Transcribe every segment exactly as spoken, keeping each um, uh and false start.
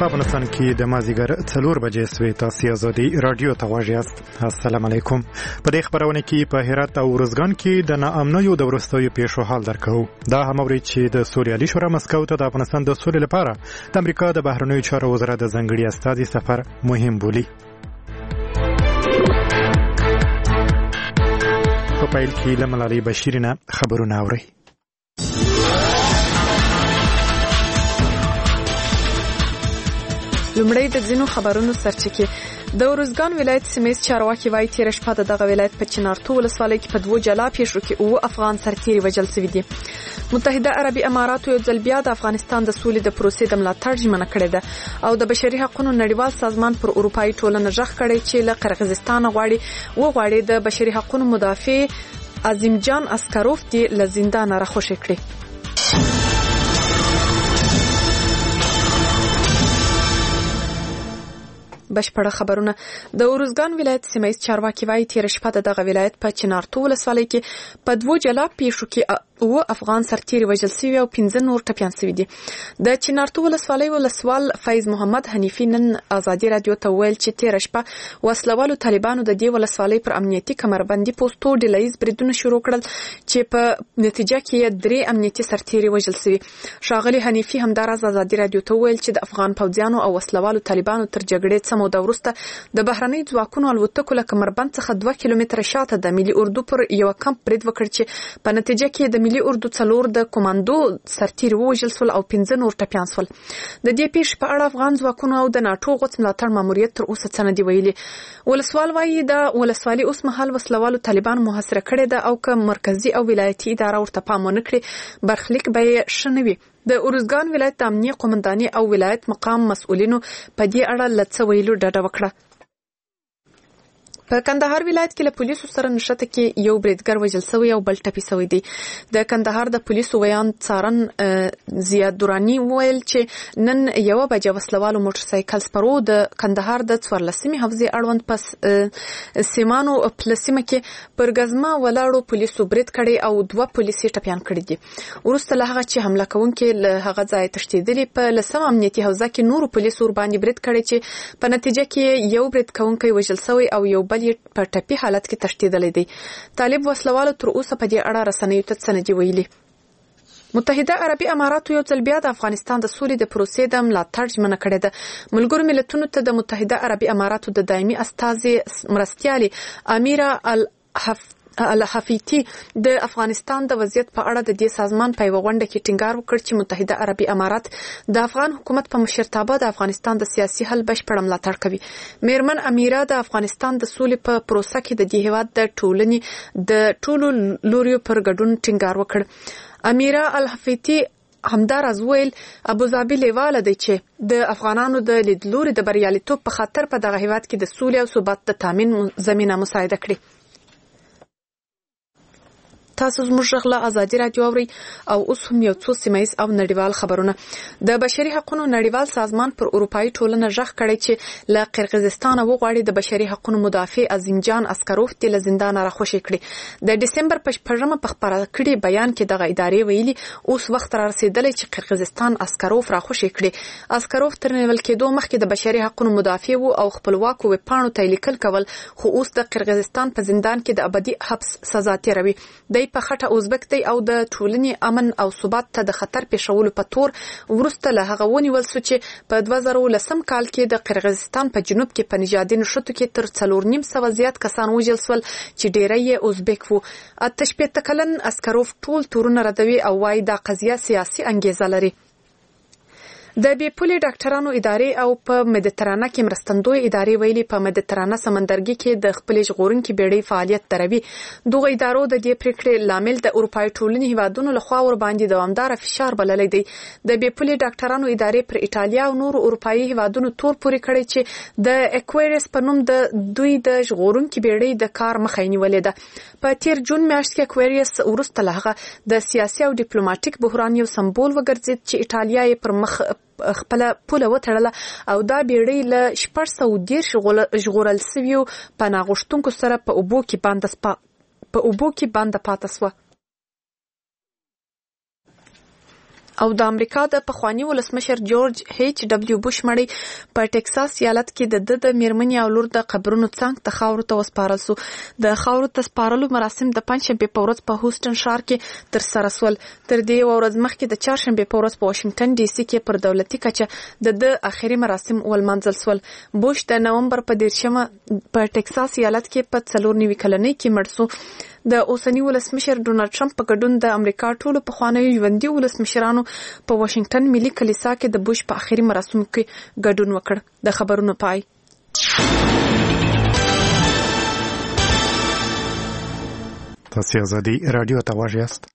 افغانستان کې د مازیګر څلور بجې سوي تاسو ازادي رادیو ته غواړئ است. السلام علیکم. په دې خبرونه کې په هرات او ورزګان کې د ناامنیو د ورستیو پیښو حال درکو. دا هم اوري چې د سوریالي شورا مسکو ته د افغانستان د سولې لپاره د امریکا د بهرنیو چارو وزارت د ځنګړي استازي سفر مهم بولي. په پیل کې لملالي بشیرینه خبرونه اوري. لومړی د ځینو خبرونو سرچکې. د ورزګان ولایت سیمه چارواکي وايي تیر شپه د دغه ولایت په چنارتو ولسوالۍ کې په دوه جلا پیښو کې او افغان سرتیري وژل شوي دي. متحده عربي اماراتو یو ځل بیا د افغانستان د سولې د پروسې د ملاتړ ژمنه کړې ده او د بشري حقوقو نړیوال سازمان پر اروپאי ټولنه ژغ کړی چې له قرغیزستان غواړي و غواړي د بشري حقوقو مدافع عظیم جان اسکروف دی له زندان راخوشي کړي. بشپړه خبرونه. د ورزګان ولایت سیمه چارواکي وايي تیر شپه د دغه ولایت په چنارتو ولسوالۍ کې په دوه جلا پیښو کې او افغان سرتیري وژل شوي او پنځه نور ټپيان شوي دي. د چنارتو ولسوالۍ ولسوال فیض محمد حنیفي نن ازادي رادیو ته ویل چې تیر شپه وسلوالو طالبانو د دې ولسوالۍ پر امنیتي کمربندي پوسټو ډلهیز بریدونه شروع کړل چې په نتیجه کې درې امنیتي سرتیري وژل شوي. ښاغلي حنیفي همداراز ازادي رادیو ته ویل چې د افغان پوځیانو او وسلوالو طالبانو تر جګړې څه موده وروسته د بهرنۍ ځواکونو الوتکو له کمربند څخه دوه کیلومتره شاته د ملي اردو پر یو کمپ برید وکړ چې په نتیجه کې د ملي اردو څلور د کمانډو سرتیري وژل شول او پنځه نور ټپيان شول. د دې پیښې په اړه افغان ځواکونو او د ناتو غوڅ ملاتړ ماموریت تر اوسه څه نه دی ویلي. ولسوال وايي د ولسوالي اوس مهال وسلوالو طالبان محاصره کړې ده او که مرکزی او ولایتي اداره ورته پام ونه کړي برخلیک به یې ښه نه وي. د ورزګان ولایت د امنیه قومنداني او ولایت مقام مسؤلینو په دې اړه له څه ویلو ډډه وکړه. په کندهار ولایت کې له پولیسو سره نښته کې یو بریدګر وژل شوی او بل ټپي شوی دی. د کندهار د پولیسو ویان څارن زیاد دورانی ویل چې نن یو بجې وسلوالو موټر سایکل سپرو د کندهار د څوارلسمې حوزې اړوند پس سیمانو پلسمه کې پر غزما ولاړو پولیسو برید کړي او دوه پولیسي ټپيان کړي دي. ورسته له هغه چې حمله کوونکي له هغه ځای تښتېدلي په لسم امنیتي حوزه کې نورو پولیسو ور باندې برید کړي چې په نتیجه کې یو برید کوونکی وژل شوی او یو په ټپي حالت کې تښتېدلی دی. طالب وسلوالو تر اوسه په دې اړه رسنیو ته څه نه دي ویلي. متحده عربي اماراتو یو ځل بیا د افغانستان د سولې د پروسې د ملاتړ ژمنه کړې ده. ملګرو ملتونو ته د متحده عربي اماراتو د دایمي استازي مرستیالي امیرا الحف الحفیتی د افغانستان د وضعیت په اړه د دې سازمان په یو غونډه کې ټینګار وکړ چې متحده عربي امارات د افغان حکومت په مشرتابه د افغانستان د سیاسي حل بشپړ ملاتړ کوي. میرمن امیرا د افغانستان د سولې په پروسه کې د دې هیواد د ټولنې د ټولو لوريو پر ګډون ټینګار وکړ. امیرا الحفیتی همداراز ویل ابوظبي لیواله دی چې د افغانانو د لیدلوري د بریالیتوب په خاطر په دغه هیواد کې د سولې او ثبات د تامین زمينه مساعده کړي. تاسو زموږ غلا ازادي رادیو اوري او اوس هم یو څو سیمایي او نړیوال خبرونه. د بشري حقوقو نړیوال سازمان پر اروپאי ټولنه ژغ کړی چې له قرغیزستان وغواړي د بشري حقوقو مدافع عظیم جان اسکروف دی له زندان راخوشي کړي. د دسمبر په شپږمه په خبره کړي بیان کې دغه ادارې ویلي اوس وخت را رسیدلی چې قرغیزستان اسکروف راخوشي کړي. اسکروف تر نیول کېدو مخکې د بشري حقوقو مدافع وو او خپلواکو وپاڼو ته لیکل کول خو اوس د قرغیزستان په زندان کې د ابدي حبس سزا تیروي. د په خټه ازبک دی او د ټولنې امن او ثبات ته د خطر پیښولو په تور ورسته له هغه ونیول شو چې په دوه زره ولسم کال کې د قرغیزستان په جنوب کې په نژادي نښتو کې تر څلور نیم سوه زیات کسان وژل شول چې ډیری یې ازبک وو. اته شپېته کلن اسکروف ټول تورونه ردوي او وايي دا قضیه سیاسي انګیزه لري. د بې پولې ډاکټرانو ادارې او په مدیترانه کې مرستندوی ادارې ویلي په مدیترانه سمندرګي کې د خپل ژغورونکي بیړۍ فعالیت دروي. دغه ادارو د دې پریکړې لامل د اروپאי ټولنې هیوادونو لخوا ور باندې دوامدار فشار بللی دی. د بې پولې ډاکټرانو ادارې پر ایټالیا او نورو اروپאי هیوادونو تور پورې کړی چې د اکویریس په نوم د دوی د ژغورونکي بیړۍ د کار مخه نیولې ده. په تیر جون میاشت کې اکویریس ورسته له هغه د سیاسي او ډیپلوماټیک بحران یو سمبول وګرځید چې ایټالیا یې پر مخ خپل پوله وتړله او دا بیړۍ له شپږ سوه دېرش ژغورل شویو پناه غوښتونکو سره په اوبو کې بانده په اوبو کې بانده پاته شوه. او د امریکا د پخوانی ولسمشر جورج ایچ ډبلیو بوش مړی په ټکساس ایالت کې د د میرمنې او لور د قبرونو څنګ ته خاورو ته وسپارل شو. د خاورو ته سپارلو مراسم د پنځشنبه په ورځ په هوستن ښار کې تر سره شول. تر دې ورځ مخکې د چهارشنبه په ورځ په واشنگټن ډي سي کې پر دولتي کچه د د اخري مراسم ولمنځل شول. بوش د نومبر په دیرشمه په ټکساس ایالت کې په څلور نوي کلنۍ کې مړ شو. د اوسنی ولسمشر ډونالد ټرمپ په ګډون د امریکا ټولو پخوانیو ژوندي ولسمشرانو په واشنگټن ملي کلیسا کې د بوش په اخري مراسمو کې ګډون وکړ. د خبرونو پای. تاسو آزادي رادیو ته واژ یاست.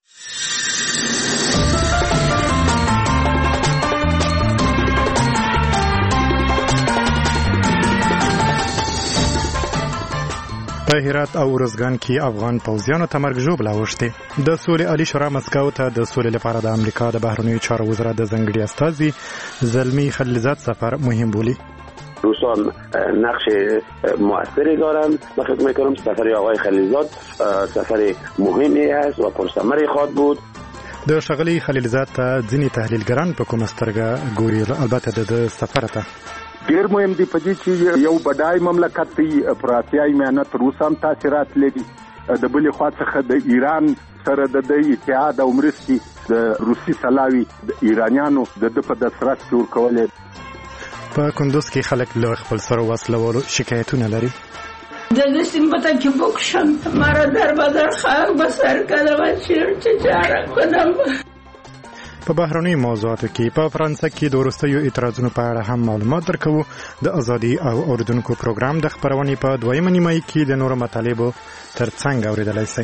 په هرات او ارزګان کې افغان پوځیانو ته مرګ ژوبله اوښتې. د سولې عالي شورا مسکو ته د سولې لپاره د امریکا د بهرنیو چارو وزارت د ځانګړي استازي زلمی خلیلزاد سفر مهم بولی. روسان نقش موثری دارند. من فکر میکنم سفر آقای خلیلزاد سفر مهمی است و پرثمری خواهد بود. د ښاغلي خلیلزاد ته ځینې تحلیلګران په کومه سترګه ګوري، البته د سفر ته ډیر مهم دی په دې چې یو بډای مملکت دی پر آسیایي میانت روس هم تاثیرات لري. د بلې خوا څخه د ایران سره د اتحاد او مرستې د روسي سلاوي د ایرانیانو د د په دسرات کې ورکولې. په کندوز کې خلک له خپل سره وسلوالو شکایتونه لري. دستیم بتا که بکشم مرا در بدر خاک بسر کردم و چیر چه چاره کنم. په بهرنیو موضوعاتو کې په فرانسه کې د وروستیو اعتراضونو په اړه هم معلومات درکوو. د ازادي او اوریدونکو پروګرام د خبرونې په دویمه نیمایي کې د نورو مطالبو تر څنګ اوریدلای شئ.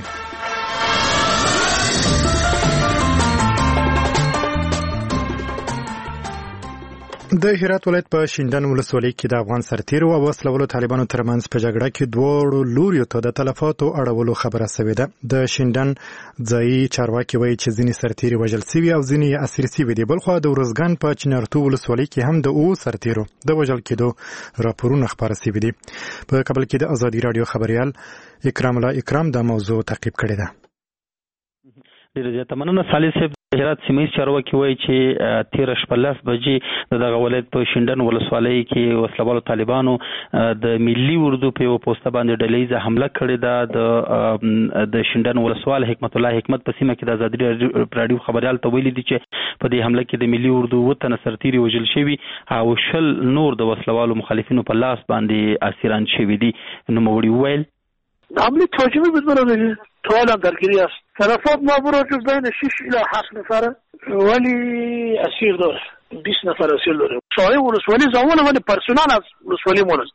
د هرات ولایت په شیندن ولسوالۍ کې د افغان سرتیرو او وسلوالو طالبانو ترمنځ په جګړه کې دواړو لوریو ته د تلفاتو اړولو خبره شوې ده. د شیندن ځایي چارواکي وایي چې ځینې سرتیري وژل شوي او ځینې یې اسیر شوي دي. بلخوا د ارزګان په چنارتو ولسوالۍ کې هم د اوو سرتیرو د وژل کېدو راپورونه خپاره شوي دي. په کابل کې د ازادي رادیو خبریال اکرام الله اکرام دا موضوع تعقیب کړې ده. ډېره زیاته مننه صالح صاحب. هرات سیمه چارواکي وایي چې تیره شپه لس بجې د دغه ولایت په شیندن ولسوالۍ کې وسلوالو طالبانو د ملي اردو په یو پوسټه باندې ډلهیزه حمله کړې ده. د د شیندن ولسوال حکمت الله حکمت په سیمه کې د ازادي رادیو خبریال ته ویلي دي چې په دې حمله کې د ملي اردو اووه تنه سرتیري وژل شوي او شل نور د وسلوالو مخالفینو په لاس باندې اسیران شوي دي. نوموړي وویل حمله تهاجمی بود برای تا حالا درگیری است. طرفات ما جز بین شش الی هفت نفره ولی اسیر داره. بیست نفر اسیر داره. صاحب ولسوالی زمان ولی پرسونال از ولسوالی مونست.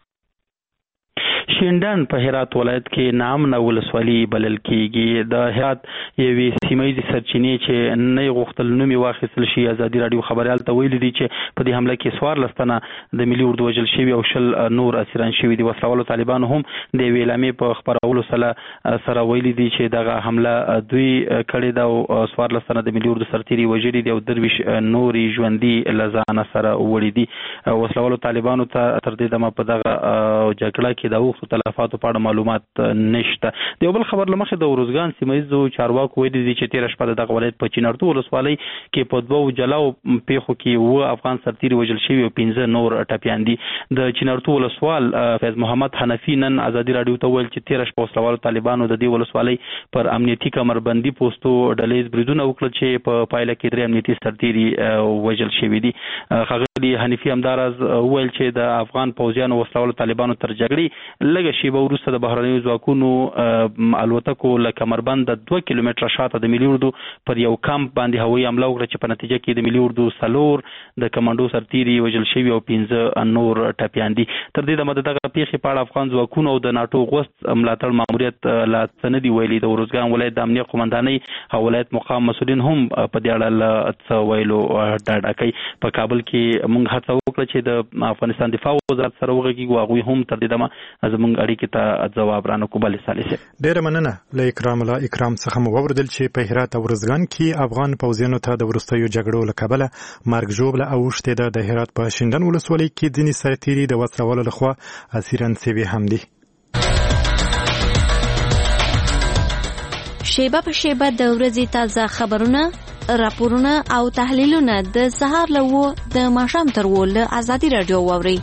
شیندن په هرات ولایت کې نامنه ولسوالي بلل کېږي. د هرات یوې سیمایي سرچینې چې نه غوښتل نوم یې واخیستل شي. ازادي رادیو خبریال ته ویلي دي چې په دې حمله کې څوارلس تنه د ملي اردو وژل شوي او شل نور اسیران شوي دي. وسلوالو طالبانو هم د یوې اعلامیې په خپرولو سره سره ویلي دي چې دغه حمله دوی کړې ده او څوارلس تنه د ملي اردو سرتیري وژلي دي او درویش نورې ژوندي له ځانه سره وړي دي. وسلوالو طالبانو ته تر دې دمه په دغه جګړه کې د اوښتو تلفاتو په اړه معلومات نشته. د یو بل خبر له مخې د ارزګان سیمهیزو چارواکو ویلي دي چې تېره شپه د دغه ولایت په چنارتو ولسوالۍ کې په دوو جلاو پیښو کې اووه افغان سرتیري وژل شوي او پنځه نور ټپیان دي. د چنارتو ولسوال فیض محمد حنفي نن ازادي رادیو ته ویل چې تېره شپه وسلوالو طالبانو د دې ولسوالۍ پر امنیتي کمربندي پوستو ډلهیز بریدونه وکړل چې په پایله کې درې امنیتي سرتیري وژل شوي دي. ښاغلي حنفي همداراز ویل چې د افغان پوځیانو وسلوالو طالبانو تر جګړې لږه شیبه وروسته د بهرنیو ځواکونو الوتکو له کمربند دوه کیلومتره شاته د ملي اردو پر یو کمپ باندې هوایي حمله وکړه چې په نتیجه کې د ملي اردو څلور د کمانډو سرتیري وژل شوي او پنځه نور ټپیان دي. تر دې دمه د دغه پیښې په اړه افغان ځواکونو او د ناټو غوست ملاتړ ماموریت لا څه نه دي ویلي. د ارزګان ولایت د امنیه قومندانۍ او ولایت مقام مسؤلین هم په دې اړه له څه ویلو ډاډه کوي. په کابل کې موږ هڅه وکړه چې د افغانستان دفاع وزارت سره وغږیږو. هغوی هم تر دې دمه زموږ اړیکې ته ځواب رانکړو. بلې صالح صاحب ډېره مننه. له اکرام الله اکرام څخه مو واورېدل چې په هرات او ارزګان کې افغان پوځیانو ته د وروستیو جګړو له کبله مرګ ژوبله اوښتې ده. د هرات په شیندن ولسوالۍ کې ځینې سرتیري د وسلوالو لخوا اسیران شوي هم دي. شیبه په شیبه د ورځې تازه خبرونه راپورونه او تحلیلونه د سهار له و د ماښام تر و له ازادي رادیو واورئ.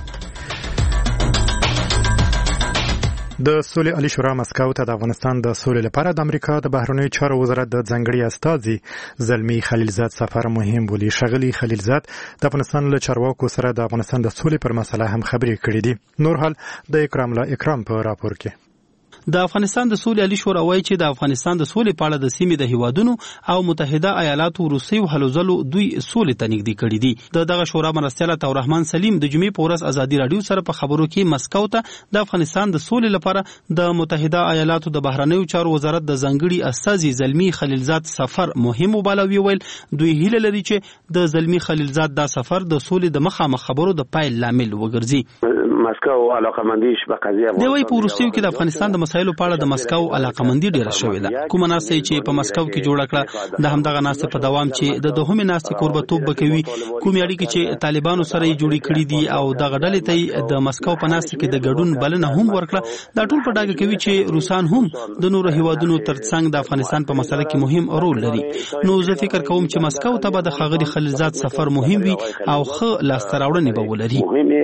د سولې عالی شورا مسکو ته د افغانستان د سولې لپاره د امریکا د بهرنیو چارو وزارت د ځنګړي استازي زلمی خلیلزاد سفر مهم بولي. ښاغلي خلیلزاد د افغانستان له چارواکو سره د افغانستان د سولې پر مسله هم خبرې کړې دي. نور حال د اکرام له اکرام په راپور کې. د افغانستان د سولې عالی شورا وایي چې د افغانستان د سولې په اړه د سیمې د هیوادونو او متحده ایالاتو روسي او هلو ځلو دوی سولې ته نږدې کړي دي. د دغه شورا مرستیال عطا الرحمن سلیم د جمعې په ورځ ازادي رادیو سره په خبرو کې مسکو ته د افغانستان د سولې لپاره د متحده ایالاتو د بهرنیو چارو وزارت د ځنګړي استازي زلمی خلیلزاد سفر مهم وباله. ویل دوی هیله لري چې د زلمی خلیلزاد دا سفر د سولې د مخامخ خبرو د پایل لامل وګرځي. مسکو علاقمندیش په قضیه دی وایي په وروستیو کې د افغانستان د مسایلو په اړه د مسکو علاقمندي ډیره شوې ده. کومه ناسته چې په مسکو کې جوړه کړه د همدغه ناسته په دوام چې د دوهمې ناستې قربتوب بکوي. کومې اړیکې چې طالبانو سره یې جوړې کړې دي او دغه ډلې ته د مسکو په ناسته کې د ګډون بلنه هم ورکړه. دا ټول په ډاګه کوي چې روسان هم د نورو هیوادونو ترڅنګ د افغانستان په مسله کې مهم رول لري. نو زه فکر کوم چې مسکو ته به د ښاغلي خلیلزاد سفر مهم وي او ښه لاسته راوړنې به ولري.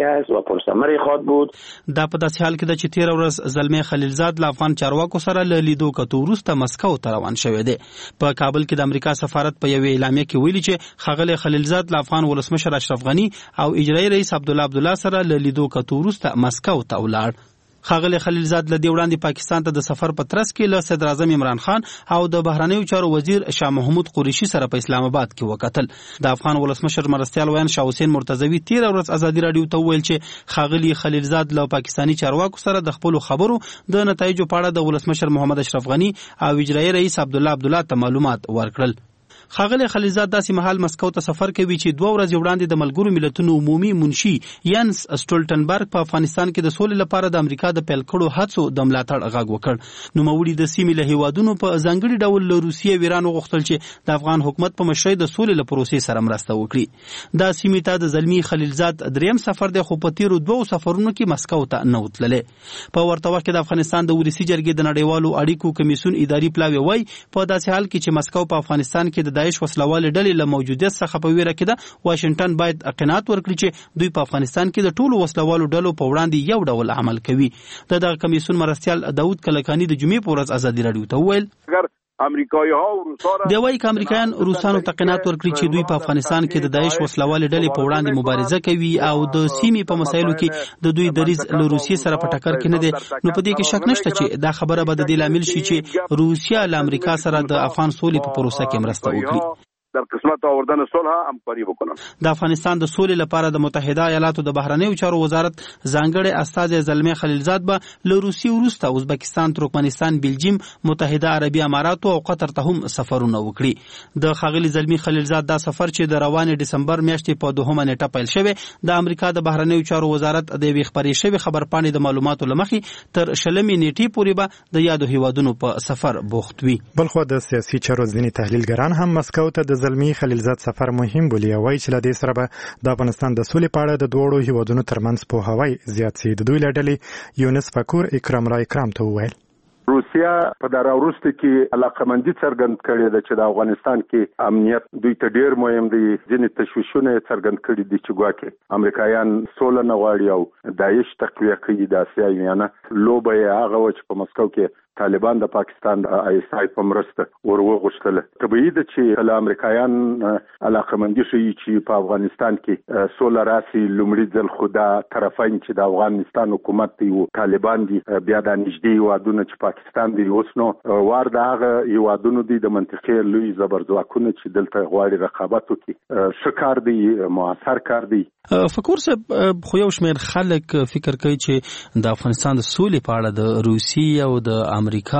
دا په داسې حال کې ده چې تیر ورځ زلمی خلیلزاد له افغان چارواکو سره له لیدو کتو وروسته مسکو ته روان شوی دی. په کابل کې د امریکا سفارت په یوې اعلامیه کې ویلي چې ښاغلی خلیلزاد له افغان ولسمشر اشرف غني او اجرایي رئیس عبدالله عبدالله سره له لیدو کتو وروسته مسکو ته ولاړ. ښاغلی خلیلزاد له دې وړاندې پاکستان ته د سفر په ترڅ کې له صدر اعظم عمران خان او د بهرنیو چارو وزیر شاه محمود قریشي سره په اسلام آباد کې وکتل. د افغان ولسمشر مرستیال ویان شاه حسین مرتضوی تیر ورځ ازادي رادیو ته ویل چې ښاغلی خلیلزاد له پاکستاني چارواکو سره د خپل خبرو د نتایجو په اړه د ولسمشر محمد اشرف غني او اجرایي رئیس عبدالله عبدالله ته معلومات ورکړل. ښاغلی خلیلزاد داسې مهال مسکو ته سفر کوي چې دوه ورځې وړاندې د ملګرو ملتونو عمومي منشي ینس سټولټنبرګ په افغانستان کې د سولې لپاره د امریکا د پیل کړو هڅو د ملاتړ غږ وکړ. نوموړي د سیمې له هیوادونو په ځانګړي ډول له روسیې او ایران وغوښتل چې د افغان حکومت په مشرۍ د سولې له پروسې سره مرسته وکړي. دا سیمې ته د زلمی خلیلزاد دریم سفر دی خو په تیرو دوو سفرونو کې مسکو ته نه وتللی. په ورته وخت کې د افغانستان د ولسي جرګې د نړیوالو اړیکو کمیسیون اداري پلاوی وایي په داسې حال کې چې مسکو په افغانستان کې د داعش وسلوالې ډلې له موجودیت څخه په ویره کې ده واشنگټن باید قناعت ورکړي چې دوی په افغانستان کې د ټولو وسلوالو ډلو په وړاندې یو ډول عمل کوي. د دغه کمیسیون مرستیال داود کلکانی د جمعې په ورځ ازادي رادیو ته وویل امریکایي ها او روسانو دی وایي چې امریکایان روسانو ته قناعت ورکړي چې دوی په افغانستان کې د داعش وسلوالې ډلې په وړاندې مبارزه کوي او د سیمې په مسایلو کې د دوی دریځ له روسیې سره په ټکر کې نه دی. نو په دې کې شک نشته چې دا خبره به د دې لامل شي چې روسیا له امریکا سره د افغان سولې په پروسه کې مرسته وکړي. در قسمت آوردن صلح همکاری بکنن. د افغانستان د سولې لپاره د متحده ایالاتو د بهرنیو چارو وزارت ځانګړی استازی زلمی خلیلزاد به له روسیې وروسته ازبکستان، ترکمنستان، بلجیم، متحده عربي اماراتو او قطر ته هم سفرونه وکړي. د ښاغلي زلمی خلیلزاد دا سفر چې د روانې ډسمبر میاشتې په دوهمه نیټه پیل شوی د امریکا د بهرنیو چارو وزارت د یوې خپرې شوې خبرپاڼې د معلوماتو له مخې تر شلمې نیټې پورې به د یادو هیوادونو په سفر بوخت وي. بلخو د سیاسي چارو ځینې تحلیلګران هم مسکو ته د زلمی خلیلزاد سفر مهم بولي او وايي چې له دې سره به د افغانستان د سولې په اړه د دوړو هیوادونو ترمنځ پوهاوی زیات شي. د دوی له ډلې یونس فکور اکرام را اکرام ته وویل روسیا په دغه وروسته کې علاقمندي څرګند کړې ده چې د افغانستان کې امنیت دوی ته ډیر مهم دی. ځینې تشویشونه څرګند کړي دي چې ګواکې امریکایان سوله نه غواړي او داعش تقویه کوي. د اسیا میانه لوبه یې هغه و چې په مسکو کې طالبان د پاکستان د آی اس آی په مرسته ورغوښتل. طبیعي ده چې کله امریکایان علاقمندي ښیي چې په افغانستان کې سوله راسي لومړي ځل خو دا طرفین چې د افغانستان حکومت دی او طالبان دي بیا د نږدې هیوادونه چې پاکستان دی اوس نو وار د هغه هیوادونو دی د منطقې لوی زبرځواکونه چې دلته غواړي رقابت وکړي. ښه کار دی، موثر کار دی. فکر صاحب خو یو شمېر خلک فکر کوي چې د افغانستان د سولې په اړه د روسي او د امریکا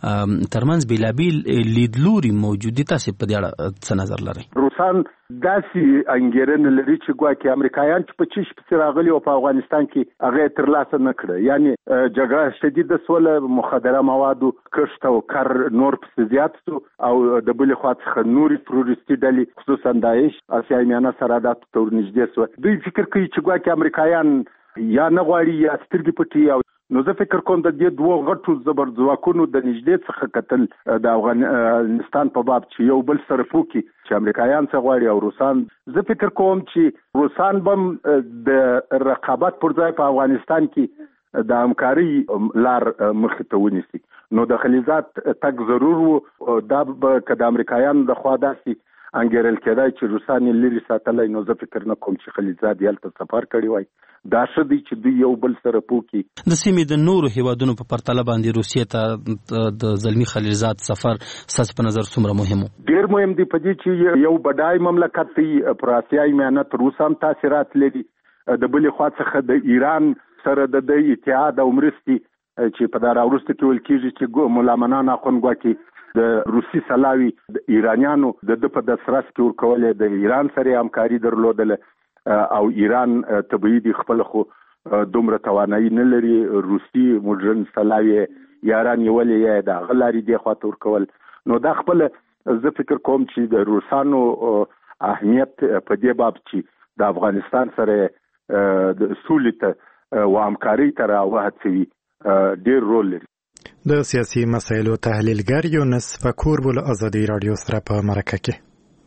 ترمنځ بیلابیل لیدلوري موجود دي. تاسو په دې اړه څه نظر لرئ؟ روسان داسې انګیرنه لري چې ګواکې امریکایان چې په چیش پسې راغلي او په افغانستان کې هغه ترلاسه نه کړه، یعنی جګړه شدیده سوله، مخدره موادو کښت او کار نور پسې زیات شو او د بلې خوا څخه نورې تروریستي ډلې خصوصا داعش اسیایي میانه سرحداتو ته ورنږدې شوه. دوی فکر کوي چې ګواکې امریکایان یا نه غواړي یا سترګې پټي او نو زه فکر کوم د دې دوه غټو زبر ځواکونو د نږدې څخه کتل د افغانستان په باب چې یو بل سره پوکي چې امریکایان څه غواړي او روسان، زه فکر کوم چې روسان بم د رقابت پر ځای په افغانستان کې د همکاري لار مخې ته ونیسي. نو د خلیزات تک ضرور وو، دا به که د امریکایانو د خوا داسې انګیرل کېدای چې روسان یې لرې ساتلی، نو زه فکر نه کوم چې خلیزات هلته سفر کړی وای. دا ښه دی چې دوی یو بل سره پوکي. د سیمې د نورو هیوادونو په پرتله باندې روسیې ته د زلمي خلیزات سفر ستاسو په نظر څومره مهم و؟ ډېر مهم دی په دې چې یو بډای مملکت دی پر اسیایي میانه تر اوسه هم تاثیرات لري. د بلې خوا څخه د ایران سره د د اتحاد او مرستې چې په دا راوروسته کې ویل کېږي چې ملا منان اخوندګوکي د روسي سلاوي د ایرانیانو د د په دسرس کې ورکولې، د ایران سره همکاري درلودله او ایران طبیعي دی خپل خو دومره توانایي نه لري. روسي مډرن سلاوي یاران یې ولې یې د غلاري دی خواته ورکول. نو دا خپل زه فکر کوم چې د روسانو اهمیت په دې باب چې د افغانستان سره د سولې ته و همکاري ته راوهڅوي ډېر رول لري. د سیاسي مسایلو تحلیلګر یونس فکور بول ازادي رادیو سره په مرکه کې.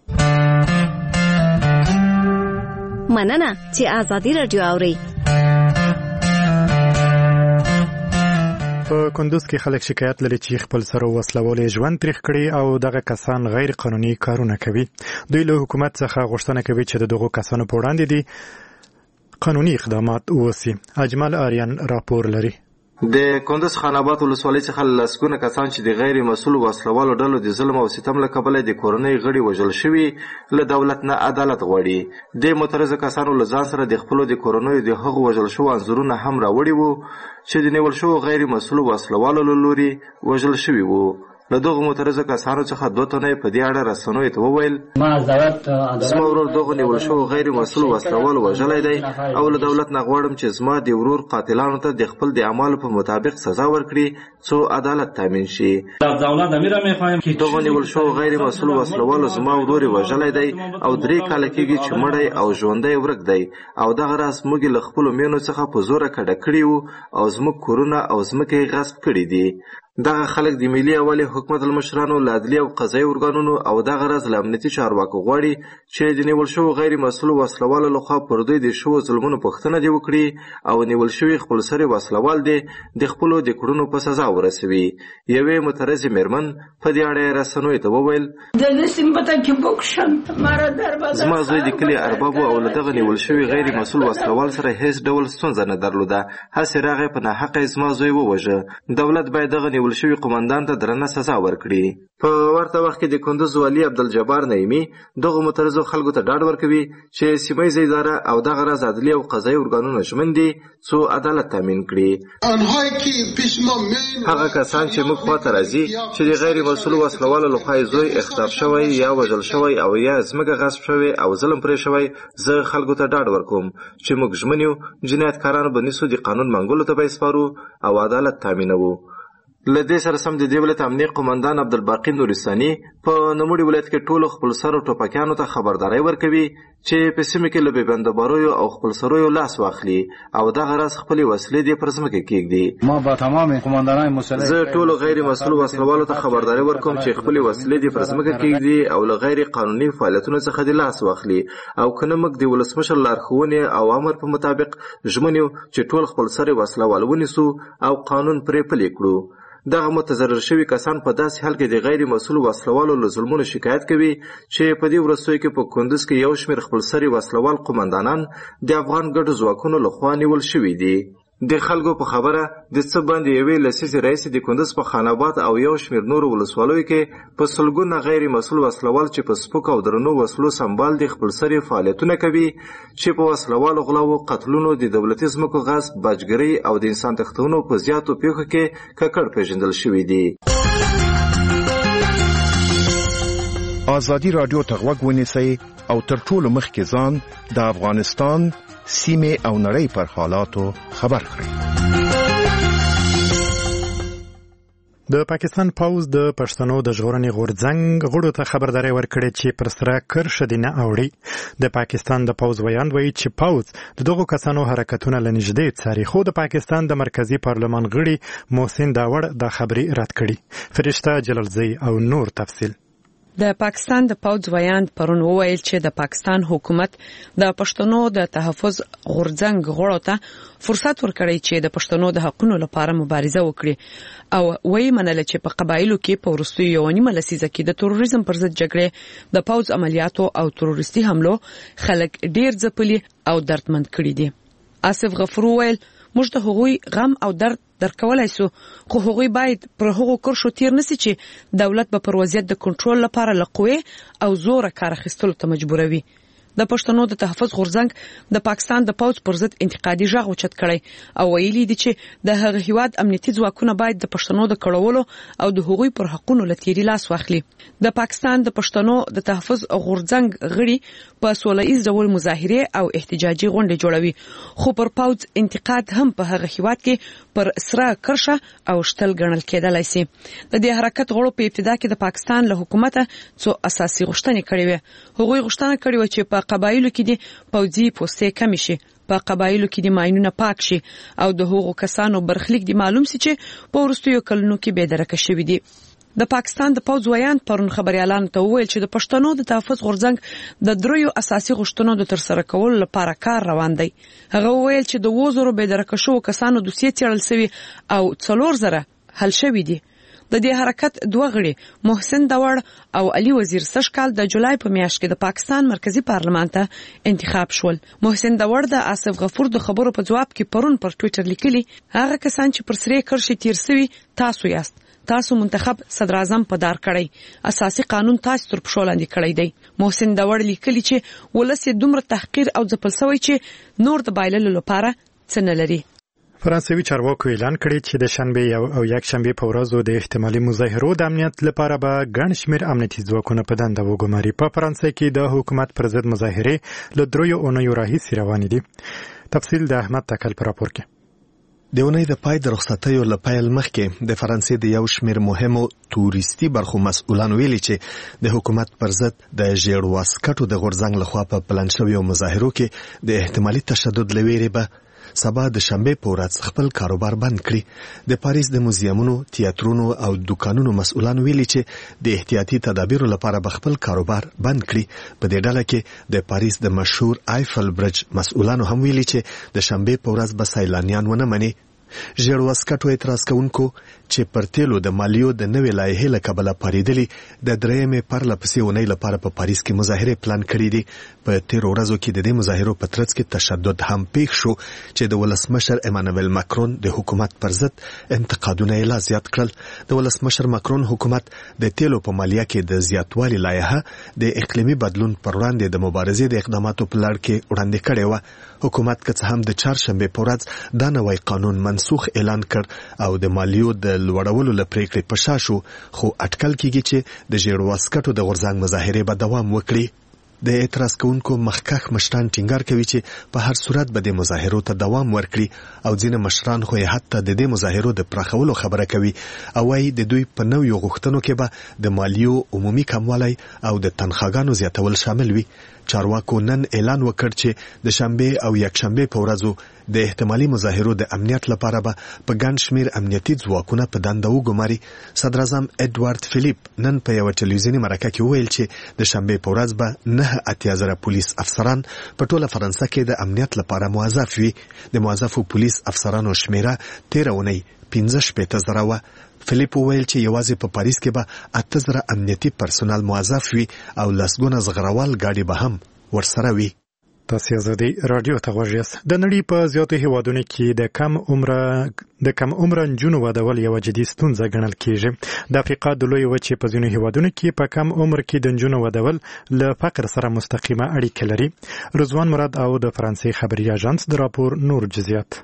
مننه چې ازادي رادیو اوري. په کندوز کې خلک شکایت لري چې خپل سره وسلوالې ژوند تریخ کړي او دغه کسان غیر قانوني کارونه کوي. دوی له حکومت څخه غوښتنه کوي چې د دغو کسانو په وړاندې دي قانوني اقدامات وسی. اجمل آریان راپور لري. د کندوز خان آباد ولسوالۍ څخه لسګونه کسان چې د غیر مسؤل وسلوالو ډلو د ظلم او ستم له کبله د کورنۍ غړي وژل شوي له دولت نه عدالت غواړي. د معترضه کسانو له ځان سره د خپلو د کورنیو د هغو وژل شوو انځورونه هم راوړي وو چې د نیول شوو غیر مسؤل وسلوالو له لوري وژل شوي وو. له دغو معترضه کسانو څخه دوه تنه په دې اړه رسنیو ته وویل زما ورور دغه نیول شوی غیر مسؤل وسلوال وژلی دی او له دولت نه غواړم چې زما د ورور قاتلانو ته د خپل د اعمالو په مطابق سزا ورکړي څو عدالت تامین شي. دغه نیول شوی غیر مسؤل وسلوال زما ورور وژلی دی او درې کاله کېږي چې مړی او ژوندی ورک دی او دغه راز موږ له خپلو مینو څخه په زوره کډه کړي وو او زموږ کورونه او ځمکې غصب کړي دي. دغه خلک د ملي اولي حکومت المشرانو له عدلي او قضایي ارګانونو او دغه راز له امنیتي چارواکو غواړي چې د نیول شوو غیر مسؤل وسلوالو لخوا پر دوی د شوو ظلمونو پوښتنه دې وکړي او نیول شوي خپلسري وسلوال دې د خپلو د کړنو په سزا ورسوي. یوې معترضې مېرمن په دې اړه رسنیو ته وویل زما زوی د کلي اربابو او له دغه نیول شوي غیر مسؤل وسلوال سره هیڅ ډول ستونزه نه درلوده، هسې راغی په ناحقه زما زوی ووژه. دولت باید دغه نیول شوي قومندان ته درنه سزا ورکړي. په ورته وخت کې د کندوز والي عبدالجبار نعیمي دغو معترضو خلکو ته ډاډ ورکوي چې سیمه ییزه اداره او دغه راز عدلي او قضایي ارګانونه ژمن دي څو عدالت تامین کړي. هغه کسان چې موږ خواته راځي چې د غیر مسؤل وسلوالو لخوا زوی اخطار شوی یا وژل شوی او یا ځمکه غصب شوی او ظلم پرې شوی، زه خلکو ته ډاډ ورکوم چې موږ ژمن یو جنایتکارانو به نیسو، د قانون منګولو ته به یې سپارو او عدالت تامینوو. له دې سره سم د دې ولایت امنیه قومندان عبدالباقي نورستاني په نوموړي ولایت کې ټولو خپلسرو ټوپکیانو ته خبرداری ورکوي چې په سیمه کې له بېبندباریو او خپلسریو لاس واخلي او دغه راز خپلې وسلې دې پر ځمکه کېږدي. ما با تمام قومندانان مسلح زه ټولو غیر مسؤل وسلوالو ته خبرداری ورکوم چې خپلې وسلې دې پر ځمکه کېږدي او له غیر قانوني فعالیتونو څخه دې لاس واخلي او که نه موږ د ولسمشر لارښوونې او امر په مطابق ژمن یو چې ټول خپلسري وسلوال ونیسو او قانون پرې پلی کړو. دغه متضرر شوي کسان په داسې حال کې د غیر مسؤل وسلوالو له ظلمونو شکایت کوي چې په دې وروستیو کې په کندوز کې یو شمېر خپلسري وسلوال قومندانان د افغان ګډو ځواکونو لخوا نیول شوي دي. د خلکو په خبره د څه باندې یوې لسیزې راهیسې د کندوز په خان آباد او یو شمېر نورو ولسوالیو کې په سلګونه غیر مسؤل وسلوال چې په سپکو او درنو وسلو سمبال دي خپلسري فعالیتونه کوي چې په وسلوالو غلاو، قتلونو، د دولتي ځمکو غصب، باجګرۍ او د انسان تښتونو په زیاتو پیښو کې ککړ پیژندل شوي دي. ازادي راډیو ته غوږ ونیسئ او تر ټولو مخکې ځان د افغانستان سیمې او نړۍ پر حالاتو خبر کړئ. د پاکستان پوز د پښتنو د ژغورنې غورځنګ غړو ته خبرداري ورکړې چې پر سره کرښه دې نه اوړي. د پاکستان د پوز ویاند وایي چې پوز د دغو کسانو حرکتونه له نږدې څاري، خو د پاکستان د مرکزي پارلمان غړي محسن داوړ د خبرې رد کړي. فرشته جلالزی او نور تفصیل. د پاکستان د پوز ویاند پرون وویل چې د پاکستان حکومت د پښتنو د تحفظ غورځنګ غړو ته فرصت ورکړی چې د پښتنو د حقوقو لپاره مبارزه وکړي او وایي منل چې په قبایلو کې په وروستیو یو نیمه لسیزه کې د تروریزم پر ضد جګړې د پوز عملیاتو او تروریستي حملو خلک ډیر ځپلي او دردمند کړي دي. آصف غفور وویل موږ د هغوی غم او درد درکولای سو، خو هغوی باید پر هغو کرښو تیر نسی چې دولت به پر وضعیت د کنټرول لپاره له قوې او زور کار اخیستلو ته مجبوروي. د پښتنو د تحفظ غورځنګ د پاکستان د پوز پر ضد انتقادي ژغ اوچت کړي او ویلي دي چې د هغه هیواد امنیتي ځواکونه باید د پښتنو د کړولو او د هغوی پر حقوقو لتیری لاس واخلي. د پاکستان د پښتنو د تحفظ غورځنګ غړي په سولهییز ډول مظاهره او احتجاجي غونډې جوړوي، خو پر پوز انتقاد هم په هغه هیواد کې پر سره کرښه او شتل ګڼل کېدلای شي. د دې حرکت غړو په ابتدا کې د پاکستان له حکومت څو اساسي غوښتنې کړې وې. هغوی غوښتنه کړې و چې په قبایلو کې د پوځي پوستې کم شي، په قبایلو کې د ماینونه پاک شي او د هغو کسانو برخلیک دی معلوم شي چې په وروستیو کلونو کې بې درکه شوي دي. د پاکستان د پوز ویاند پرون خبريالانو ته وویل چې د پښتنو د تحفظ غورځنګ د دریو اساسي غوښتنو د ترسره کولو لپاره کار روان دی. هغه وویل چې د وزرو بې درکه شو کسانو دوسیې څېړل شوی او څلور زره حل شوی دي. د دې حرکت دوه غړي محسن داوړ او علي وزیر سشکال د جولای په میاشت کې د پاکستان مرکزی پارلمان ته انتخاب شول. محسن داوړ د آصف غفور د خبرو په جواب کې پرون پر ټوئیټر لیکلي هغه کسان چې پر سره کرښې تیر شوي تاسو یاست، تاسو منتخب صدر اعظم په دار کړی، اساسي قانون تاسو تر پښو لاندې کړی دی. محسن داوړ لیکلي چې ولس دومره تحقیر او ځپل شوی چې نور د بایللو لپاره څه نه لري. فرانسوي چارواکو اعلان کړی چې د شنبه او یک شنبه په ورځو د احتمالي مظاهرو د امنیت لپاره به ګڼ شمېر امنیتي ځواکونه په دنده وګماري. په فرانسې کې د حکومت پر ضد مظاهرې له دریو اونیو راهیسې روانې دي. تفصیل د احمد تکل پر راپور کې. د اونۍ د پای د رخصتیو له پیل مخکې د فرانسې د یو شمېر مهمو توريستي برخو مسؤلان ویلي چې د حکومت پر ضد د ژیړ واسکټو د غورځنګ لخوا په پلان شویو مظاهرو کې د احتمالي تشدد لویری به سبا د شنبه په ورځ خپل کاروبار بند کړي. د پاریس د موزیمونو، تیاترونو او دکانونو مسؤلان ویلي چې د احتیاطي تدابیرو لپاره به خپل کاروبار بند کړي. په دې ډله کې د پاریس د مشهور آیفل برج مسؤلانو هم ویلي چې د شنبه په ورځ به سیلانیان ونه مني. ژیړ واسکټو اعتراض کوونکو چې پر تیلو د مالیو د نوې لایحې له کبله پاریدلي د درېیمې پرله پسې اونۍ لپاره په پاریس کې مظاهرې پلان کړي دي. په تیرو ورځو کې د دې مظاهرو په ترڅ کې تشدد هم پیښ شو چې د ولسمشر ایمانوئل ماکرون د حکومت پر ضد انتقادونه یې لا زیات کړل. د ولسمشر ماکرون حکومت د تیلو په مالیه کې د زیاتوالي لایحه د اقلیمي بدلون پر وړاندې د مبارزې د اقداماتو په لړ کې وړاندې کړې وه. حکومت که څه هم د چهارشنبه په ورځ دا نوی قانون منسوخ اعلان کړ او د مالیو د لوړولو لپاره پریکړې په شا شو، خو اټکل کیږي چې د ژیړ واسکټو د غورځنګ مظاهرې به دوام وکړي. د اعتراض کوونکو مخکښ مشران ټینګار کوي چې په هر صورت به د مظاهرو ته دوام ورکړي او ځینې مشران خو یې حتی د دې مظاهرو د پراخولو خبره کوي او وايي د دوی په نویو غوښتنو کې به د مالیو عمومي کموالی او د تنخواګانو زیاتول شامل وي. چارواکو نن اعلان وکړ چې د شنبه او یک شنبه په ورځو د احتمالي مظاهرو د امنیت لپاره به په ګڼ شمېر امنیتي ځواکونه په دنده وګماري. صدر اعظم ایډوارد فلیپ نن په یو ټلویزیوني مرکه کې وویل چې د شنبه په ورځ به نه اتیا زره پولیس افسران په ټوله فرانسه کې د امنیت لپاره موظف وي. د موظفو پولیس افسرانو شمیره تیره اونۍ پنځه شپېته زره وه. فلیپ وویل چې یوازې په پاریس کې به اته زره امنیتي پرسونل موظف وي او لسګونه زغروال ګاډي به هم ورسره وي. تاسو زدي رادیو ته غوښیاست. د نړۍ په زیاتو هیوادونو کې د کم عمره د کم عمره نجونو ودول یو جدي ستونزه ګڼل کیږي. د افریقا د لوی وچې په ځینو هیوادونو کې په کم عمر کې د نجونو ودول له فقر سره مستقیمه اړیکه لري. رضوان مراد او د فرانسې خبري اژانس د راپور نور جزئیات.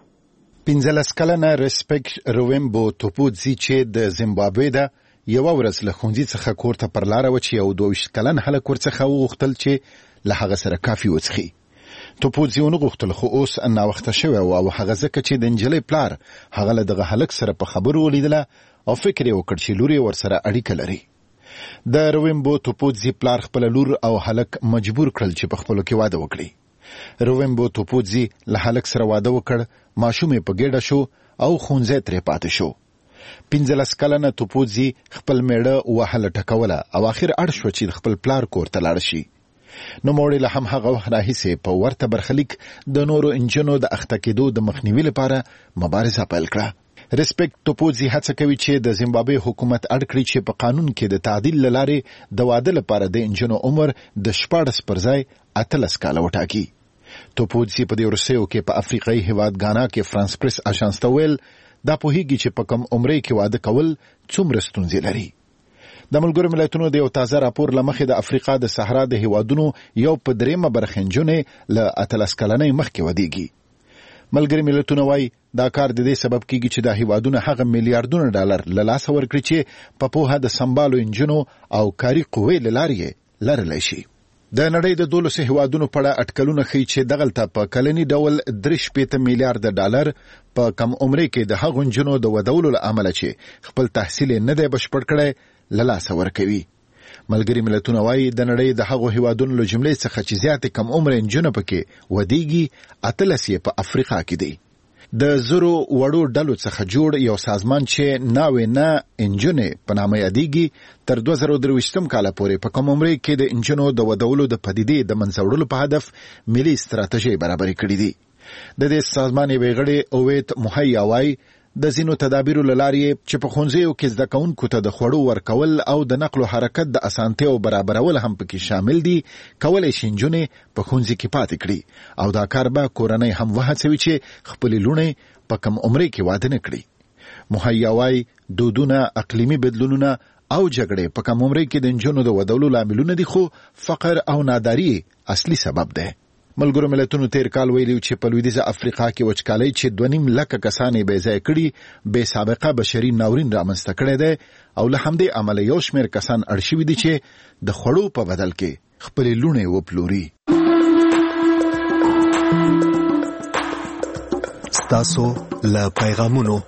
پنځلس کلنه ریسپیکټ رویمبو توپوتزي چې د زیمبابوې ده یو ورځ له ښوونځي څخه کور ته پر لاره و چې یو دوه ویشت کلن هلک ورڅخه وغوښتل چې له هغه سره کافي وڅښي. توپوتزي ونه غوښتل خو اوس ناوخته شوی و او هغه ځکه چې د نجلۍ پلار هغه له دغه هلک سره په خبرو ولیدله او فکر یې وکړ چې لور یې ورسره اړیکه لري. د رویمبو توپوتزي پلار خپل لور او هلک مجبور کړل چې په خپلو کې واده وکړي. رویمبو توپوتزي له هلک سره واده وکړ، ماشوم یې په ګېډه شو او ښوونځی ترې پاتې شو. پنځلس کلنه توپوتزي خپل میړه وهله ټکوله او اخر اړ شو چې خپل پلار کور ته لاړ شي. نوموړي له هم هغه وخت راهیسې په ورته برخلیک د نورو انجنونو د اخته کېدو د مخنیوي لپاره مبارزه پیل کړه. ریسپیکټ توپوتزي هڅه کوي چې د زیمبابوې حکومت اړ کړي چې په قانون کې د تعدیل له لارې د واده لپاره د انجنونو عمر د شپاړس پر ځای اتلس کاله وټاکي. توپوتزي په دې وروستیو کې په افریقایي هېواد غانا کې فرانس پریس اژانس ته ویل دا پوهیږي چې په کم عمرۍ کې واده کول څومره ستونزې لري. د ملګرو ملتونو د یو تازه راپور له مخې د افریقا د صحرا د هېوادونو یو په درېیمه برخه نجونې له اتلس کلنۍ مخکې ودېږي. ملګري ملتونه وایي دا کار د دې سبب کیږي چې دا هېوادونه هغه میلیارډونه ډالر له لاسه ورکړي چې په پوهه د سمبالو انجنونو او کاري قوې له لارې یې لرلی شي. د نړۍ د دولسو هېوادونو په اړه اټکلونه ښیي چې دغلته په کلني ډول درې شپېته میلیارډه ډالر په کم عمرۍ کې د هغو انجنونو د ودولو له امله چې خپل تحصیل یې نه دی بشپړ کړی له لاسه ورکوي. ملګري ملتونه وایي د نړۍ د هغو هېوادونو له جملې څخه چې زیاتې کم عمره انجونه پکې ودېږي اتلس یې په افریقا کې دی. د زرو وړو ډلو څخه جوړ یو سازمان چې ناوې نه انجونې په نامه یادېږي تر دوه زره درویشتم کاله پورې په کم عمرۍ کې د انجونو د ودولو د پدیدې د منځه وړلو په هدف ملي ستراتیژۍ برابرې کړې دي. د دې سازمان یوې غړې اویت محیا وایي د ځینو تدابیرو له لارې چې په ښوونځیو کې زده کوونکو ته د خوړو ورکول او د نقل و حرکت د اسانتیاو برابرول هم پکې شامل دي، کولی شي نجونې په ښوونځي کې پاتې کړي او دا کار به کورنۍ هم وهڅوي چې خپلې لوڼې په کم عمرۍ کې واده نه کړي. محیا وایي دودونه، اقلیمي بدلونونه او جګړې په کم عمرۍ کې د نجونو د ودولو لاملونه دي، خو فقر او ناداري اصلي سبب دی. ملګرو ملتونو تیر کال ویلي چې په لویدیځه افریقا کې وچکالۍ چې دوه نیم لکه کسان یې بې ځایه کړي بې سابقه بشري ناورین رامنځته کړی دی او له همدې امله یو شمېر کسان اړ شوي دي چې د خوړو په بدل کې خپلې لوڼې وپلوري. ستاسو له پیغامونو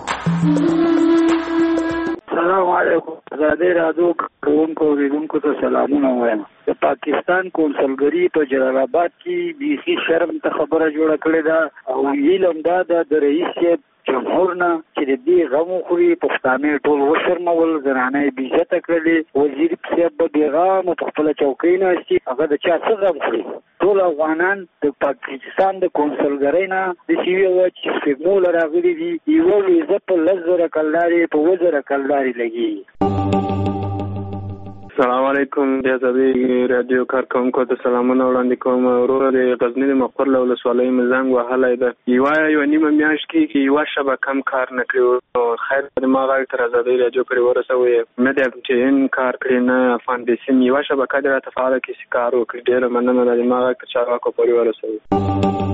السلام علیکم. آزادی رادیو کوونکو اوریدونکو ته سلامونه وایم. د پاکستان کونسلګري په جلال آباد کې بیخي شرم ته خبره جوړه کړې ده او علم دا ده د رئیس جمهور نه چې د دې غم وخوري پښتانه ټول وشرمول، زنانه یې بېعزته کړلې، وزیر صاحب به بېغامه په خپله چوکۍ ناستي، هغه د چا څه غم خوري؟ ټول افغانان د پاکستان د کونسلګرۍ نه داسې ویوه چې سپېږمو له راغلي دي، یوه ویزه په لس زره کلدارې په اووه زره کلدارې لګېږي. السلام علیکم. د آزادۍ راډیو کارکوونکو ته سلامونه وړاندې کوم. وروره د غزني د مقر له ولسوالۍ مې زنګ وهلی ده. یوه یوه نیمه میاشت کې یوه شبکه هم کار نه کړي. خیر د ما غږ تر آزادۍ راډیو پورې ورسوئ. نه د افټین کار کړي، نه افغان بیسیم یوه شبکه دې راته فعاله کړي، کار وکړي. ډېره مننه ده. د ما غږ تر چارواکو پورې ورسوئ.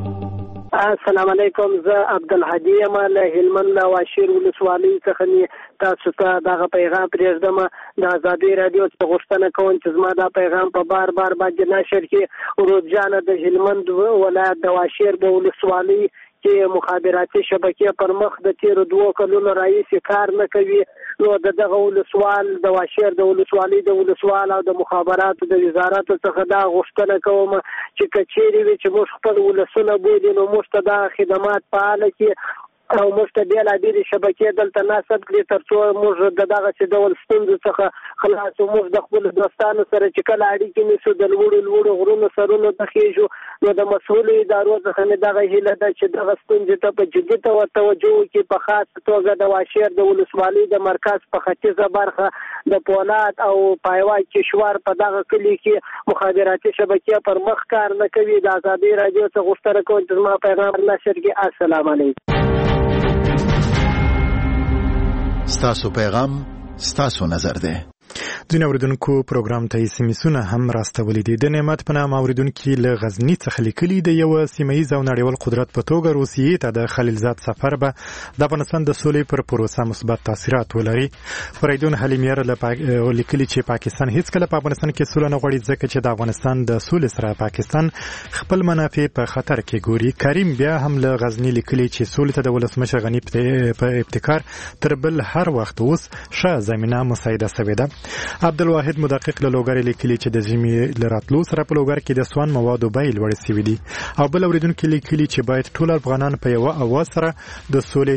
السلام علیکم. زه عبدالهادي یم له هلمند له واشیر ولسوالۍ څخه تاسو ته دغه پیغام پرېږدم. د ازادۍ راډیو څخه غوښتنه کوم چې زما دا پیغام په بار بار باندې نشر کړي. ورود جانه د هلمند ولایت د واشیر د ولسوالۍ چې مخابراتي شبکې پر مخ د تیرو دوه کلونو راهیسې کار نه کوي، نو د دغه ولسوال د واشیر د ولسوالۍ د ولسوال او د مخابراتو د وزارت څخه دا غوښتنه کوم چې که چیرې وي چې موږ خپل ولسونه بولي نو موږ ته دا خدمات فعاله کړي او موږ ته بېلابېلې شبکې دلته نصب کړي تر څو موږ د دغسې ډول ستونزو څخه خلاص وو. موږ د خپلو دوستانو سره چې کله اړیکې نیسو د لوړو لوړو غرونو سرونو ته خېږو، نو د مسؤلو ادارو څخه مې دغه هیله ده چې دغه ستونزې ته په جدي توجه وکړي. په خاصه توګه د واشیر د ولسوالۍ د مرکز په ختیځه برخه د پولاد او پایوا کشور په دغه کلي کې مخابراتي شبکې پر مخ کار نه کوي. د ازادۍ راډیو څخه غوښتنه کوم چې زما پیغام نشر کړي. السلام علیکم. ستاسو پیغام ستاسو نظر ده. ځینې اوریدونکو پروګرام ته سیمسونه هم راستولې دي. د نعمت په نام اوریدونکو له غزنی څخه لیکلي د یو سیمایي او نړیوال قدرت په توګه روسیې ته د خلیلزاد سفر به د افغانستان د سولې پر پروسه مثبت تاثیرات ولري. فریدون حلیمیر له لیکلي چې پاکستان هیڅ کله په افغانستان کې سوله نه غواړي ځکه چې د افغانستان د سولې سره پاکستان خپل منافع په خطر کې ګوري. کریم بیا هم له غزنی لیکلي چې سولې ته د ولسمشر غنی په ابتکار تر بل هر وخت اوس ښه زمينه مساعده شوې ده. عبدالواحد مدقق له لوګر لیکلي چې د ژمي لراتلو سره په لوګر کې د سوان موادو بیې لوړې شوې دي او بل اوریدونکو لیکلي چې باید ټول افغانان په یو اواز سره د سولې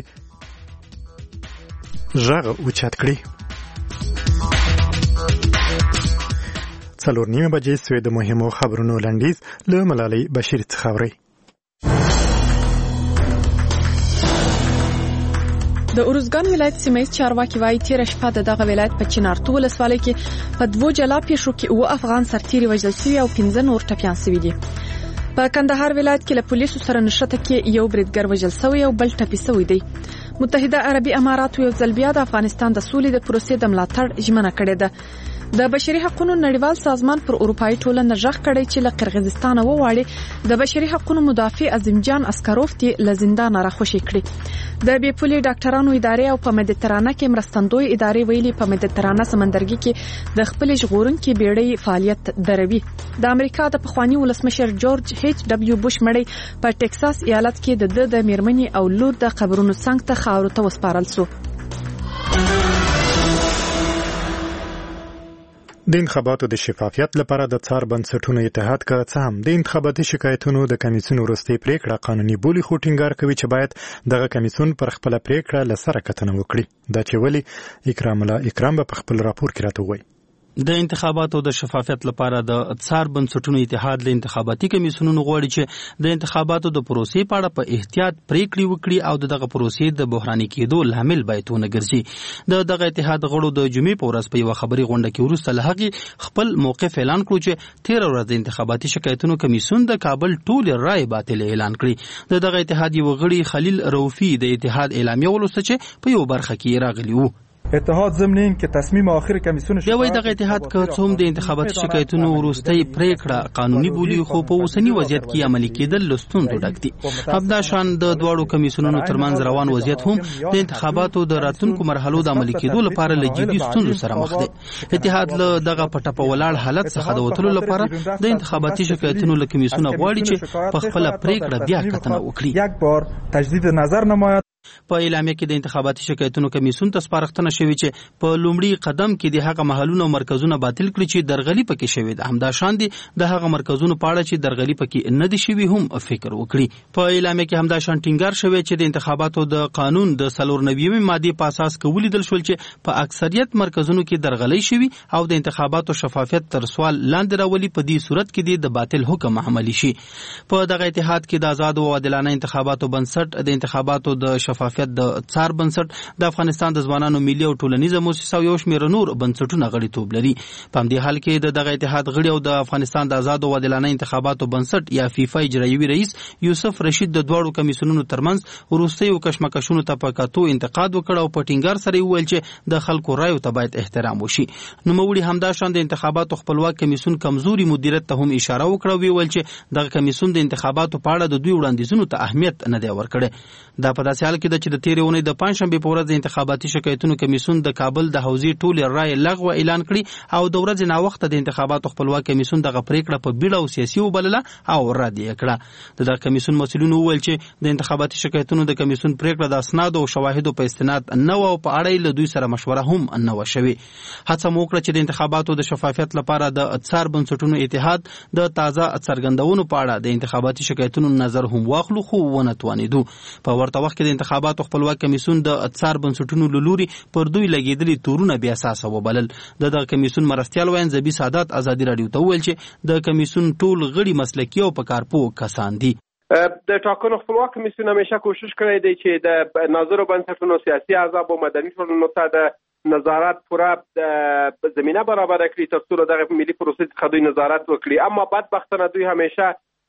ژغ اوچت کړي. څلور نیمه بجې سوې د مهمو خبرونو لنډیز له ملالۍ بشیر څخه اورئ. د ارزګان ولایت سیمه چارواکي وايي تیر شپه دغه ولایت په چنارتو ولسوالۍ کې په دوه جلا پیښو کې او افغان سرتیري وژل شوي او پنځه نور ټپيان شوي دي. په کندهار ولایت کې له پولیسو سره نښته کې یو بریدګر وژل شوی او بل ټپي شوی دی. متحده عربي اماراتو یو ځل بیا د افغانستان د سولې د پروسې د ملاتړ ژمنه کړې ده. د بشري حقوقو نړیوال سازمان پر اروپאי ټولنه ژغ کړی چې له قرغیزستان وواړي د بشري حقوقو مدافع عظیمجان اسکروف تی له زندان راخوشي کړي. د بیپولي ډاکټرانو ادارې او په مدیترانه کې مرستندوی ادارې ویلي په مدیترانه سمندرګي کې د خپل ژغورونکو بیړۍ فعالیت دروي. د امریکا د پخوانی ولسمشر جورج ایچ ډبلیو بوش مړی په ټکساس ایالت کې د د میرمنې او لور د قبرونو څنګ ته خاورو ته وسپارل شو. د انتخاباتو د شفافیت لپاره د څار بنسټونو اتحاد کا څه هم د انتخاباتي شکایتونو د کمیسیون وروستي پریکړه قانوني بولی خو ټینګار کوي چې باید دغه کمیسیون پر خپل پریکړه لسره کتنه وکړي. دا چې ولی اکرام الله اکرام په خپل راپور کې راته وایي. د انتخاباتو د شفافیت لپاره د څار بنسټونو اتحاد له انتخاباتي کمیسیونونو غواړي چې د انتخاباتو د پروسې په اړه په احتیاط پریکړې وکړي او دغه پروسې د بحراني کېدو لامل باید ونه ګرځي. د دغه اتحاد غړو د جمعې په ورځ په یو خبري غونډه کې وروسته له هغې خپل موقف اعلان کړ چې تیر ورځ د انتخاباتي شکایتونو کمیسیون د کابل ټول رائے باطل اعلان کړی. د دغه اتحاد یو غړي خلیل روفي د اتحاد اعلامیه ولوسته چې په یو برخه کې راغلی وو. اتحاد ضمن این که تصمیم آخر کمیسیون یوه دغه اتحاد که څوم د انتخاباتي شکایتونو وروستۍ پریکړه قانوني بولی خو په اوسنی وضعیت کې عملي کېدل لستون ډک دي. همدا شان د دواړو کمیسیونونو ترمنځ روان وضعیت هم د انتخاباتو د راتلونکو مرحلو د عملي کېدو لپاره له جدي ستونزو سره مخ دی. اتحاد له دغه پټه په ولاړ حالت څخه د وتلو لپاره د انتخاباتي شکایتونو له کمیسیون غواړي چې په خپل پریکړه بیا کتنه وکړي. یک بار تجدید نظر نماید. په اعلامیه کې د انتخاباتي شکایتونو کمیسیون ته سپارښتنه شوې چې په لومړي قدم کې د هغه محلونو او مرکزونو باطل کړي چې درغلي پکې شوې ده. همدا شان دي د هغه مرکزونو په اړه چې درغلي پکې نه دي شوي هم فکر وکړي. په اعلامیه کې همدا شان ټینګار شوی چې د انتخاباتو د قانون د څلور نوي ماده په اساس کولیدل شول چې په اکثریت مرکزونو کې درغلي شوي او د انتخاباتو شفافیت تر سوال لاندې راولي. په دې صورت کې د باطل حکم عملی شي. په دغه اتحاد کې د آزاد او عادلانه انتخاباتو بنسټ د انتخاباتو د شفافیت د څار بنسټ د افغانستان د ځوانانو ملي او ټولنیزه موسسه او یو شمېر نور بنسټونه غړیتوب لري. په همدې حال کې د دغه اتحاد غړي او د افغانستان د آزاد او عادلانه انتخاباتو بنسټ یا فیفا اجرایوي رئیس یوسف رشید د دواړو کمیسیونونو ترمنځ وروستیو کشمکشونو ته په کتو انتقاد وکړ او په ټینګار سره وویل چې د خلکو رایو ته باید احترام وشي. نوموړي همدا شان د انتخاباتو خپلواک کمیسیون کمزوري مدیریت ته هم اشاره وکړه او ویل چې دغه کمیسیون د انتخاباتو په اړه د دوی وړاندیزونو ته اهمیت نه دی ورکړی. دا په داسې حال کې ده چې د تیرې اونۍ د پنځشنبې په ورځ د انتخاباتي شکایتونو کمیسیون د کابل د حوزې ټولې رایې لغوه اعلان کړي او د ورځې ناوخته د انتخاباتو خپلواک کمیسیون دغه پریکړه په بیړه او سیاسي وبلله او رد یې کړه. د دغه کمیسیون مسؤلینو وویل چې د انتخاباتي شکایتونو د کمیسیون پریکړه د اسنادو او شواهدو په استناد نه و او په اړه له دوی سره مشوره هم نه و شوې. هڅه مو وکړه چې د انتخاباتو د شفافیت لپاره د څار بنسټونو اتحاد د تازه څرګندونو په اړه د انتخاباتي شکایتونو نظر هم واخلو خو ونه توانېدو. په ورته وخت کې د انتخاباتو خپلواک کمیسیون د څار بنسټونو له لوري پر دوی لګېدلي تورونه بې اساسه وبلل. د دغه کمیسیون مرستیال وین زبی سعادت ازادي راډیو ته وویل چې د کمیسیون ټول غړي مسلکي او په کارپوه کسان دي. د ټاکنو خپلواک کمیسیون همیشه کوشش کړی دی چې د ناظرو بنسټونو سیاسي احزاب او مدني ټولنو ته د نظارت پوره زمینه برابره کړي تر څو دغه ملي پروسې څخه دوی نظارت وکړي. اما بدبختانه دوی همیشه